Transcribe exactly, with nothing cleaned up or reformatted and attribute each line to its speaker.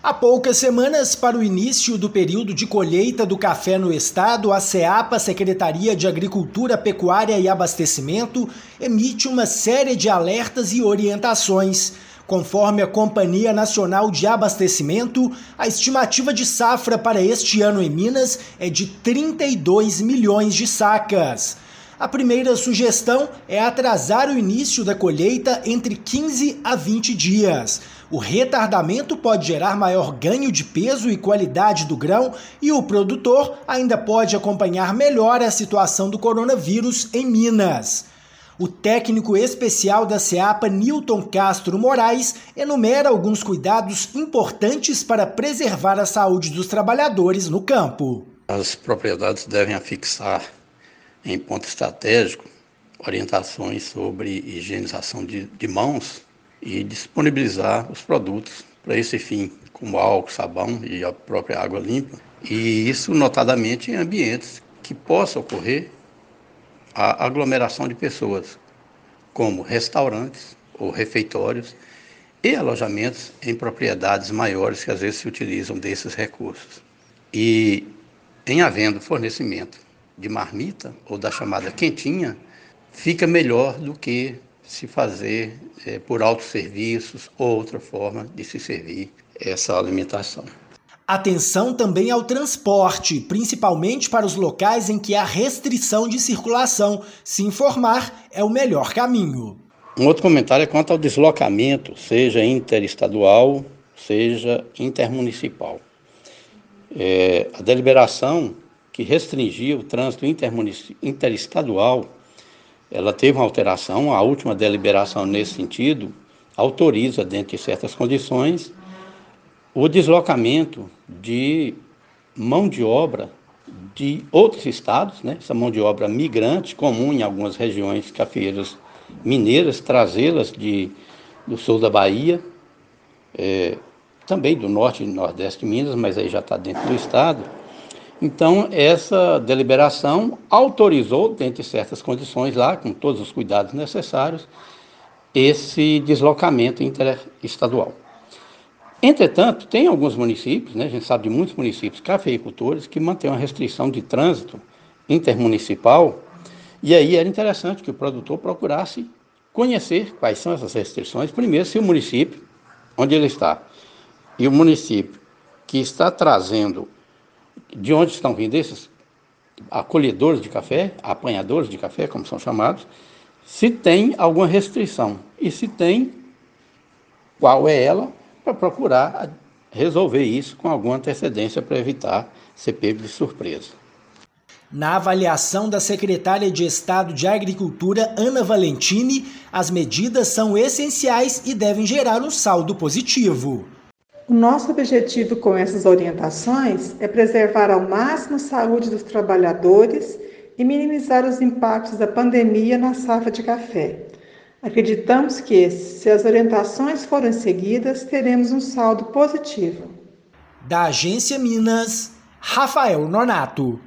Speaker 1: Há poucas semanas para o início do período de colheita do café no estado, a SEAPA, Secretaria de Agricultura, Pecuária e Abastecimento, emite uma série de alertas e orientações. Conforme a Companhia Nacional de Abastecimento, a estimativa de safra para este ano em Minas é de trinta e dois milhões de sacas. A primeira sugestão é atrasar o início da colheita entre quinze a vinte dias. O retardamento pode gerar maior ganho de peso e qualidade do grão e o produtor ainda pode acompanhar melhor a situação do coronavírus em Minas. O técnico especial da SEAPA, Nilton Castro Moraes, enumera alguns cuidados importantes para preservar a saúde dos trabalhadores no campo.
Speaker 2: As propriedades devem afixar em ponto estratégico orientações sobre higienização de, de mãos e disponibilizar os produtos para esse fim, como álcool, sabão e a própria água limpa. E isso notadamente em ambientes que possa ocorrer a aglomeração de pessoas, como restaurantes ou refeitórios e alojamentos em propriedades maiores que às vezes se utilizam desses recursos. E em havendo fornecimento de marmita ou da chamada quentinha, fica melhor do que se fazer é, por autosserviços ou outra forma de se servir essa alimentação.
Speaker 1: Atenção também ao transporte, principalmente para os locais em que há restrição de circulação. Se informar é o melhor caminho.
Speaker 2: Um outro comentário é quanto ao deslocamento, seja interestadual, seja intermunicipal. É, a deliberação que restringia o trânsito interestadual, ela teve uma alteração. A última deliberação nesse sentido autoriza, dentro de certas condições, o deslocamento de mão de obra de outros estados, né? Essa mão de obra migrante, comum em algumas regiões cafeeiras mineiras, trazê-las de, do sul da Bahia, é, também do norte e nordeste de Minas, mas aí já está dentro do estado. Então, essa deliberação autorizou, dentro de certas condições lá, com todos os cuidados necessários, esse deslocamento interestadual. Entretanto, tem alguns municípios, né, a gente sabe de muitos municípios cafeicultores que mantêm uma restrição de trânsito intermunicipal, e aí era interessante que o produtor procurasse conhecer quais são essas restrições. Primeiro, se o município onde ele está e o município que está trazendo, de onde estão vindo esses acolhedores de café, apanhadores de café, como são chamados, se tem alguma restrição e se tem, qual é ela, para procurar resolver isso com alguma antecedência para evitar ser pego de surpresa.
Speaker 1: Na avaliação da secretária de Estado de Agricultura, Ana Valentini, as medidas são essenciais e devem gerar um saldo positivo.
Speaker 3: O nosso objetivo com essas orientações é preservar ao máximo a saúde dos trabalhadores e minimizar os impactos da pandemia na safra de café. Acreditamos que, se as orientações forem seguidas, teremos um saldo positivo.
Speaker 1: Da Agência Minas, Rafael Nonato.